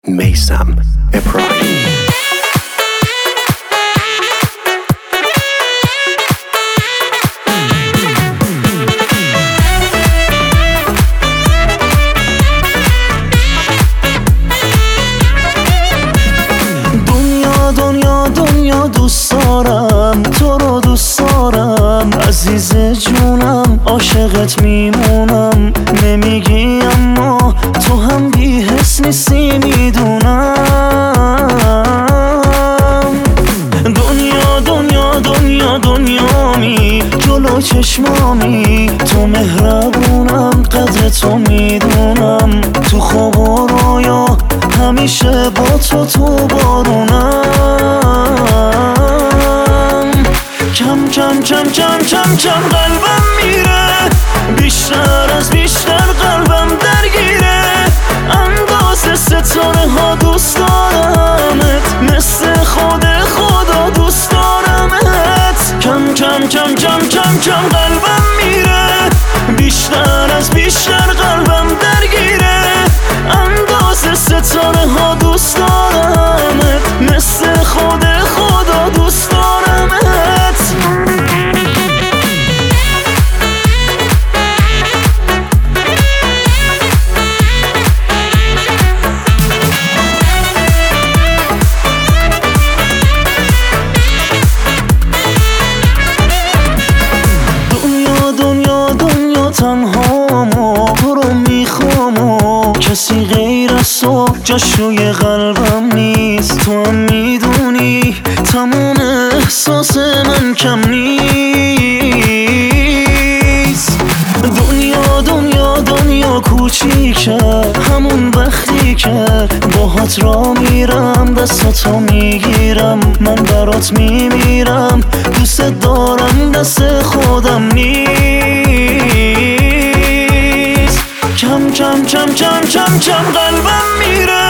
میثم ابراهیمی. دنیا دوست دارم، تو رو دوست دارم عزیز جونم، عاشقت میمونم. نمیگی اما تو هم بی حس نیستی میدونم. دنیامی جلو چشمامی، تو مهربونم قدر تو میدونم. تو خواب و رویا همیشه با تو بارونم. کم قلبم میره، بیشتر قلبم درگیره. اندازه ستاره ها دوست دارمت، مثل خدا دوست دارمت. کم قلبم میره، بیشتر قلبم درگیره. اندازه ستاره ها دوست دارمت، مثل خدا دوست دارمت. دنیا تنهامو تو رو میخوام و کسی غیر از تو جاش روی قلبم نیست. تو هم میدونی تموم احساس من کم نیست. دنیا کوچیکه، همون وقتی که باهات را میرم دستاتو میگیرم. من برات میمیرم، دوست دارم دست خودم نیست. کم قلبم میره،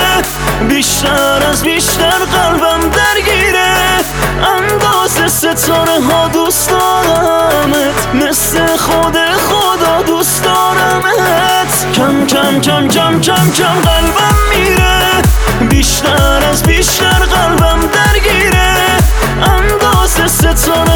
بیشتر قلبم درگیره. اندازه ستاره ها دوست دارمت، مثل خدا دوست دارمت. کم قلبم میره، بیشتر قلبم درگیره. اندازه ستاره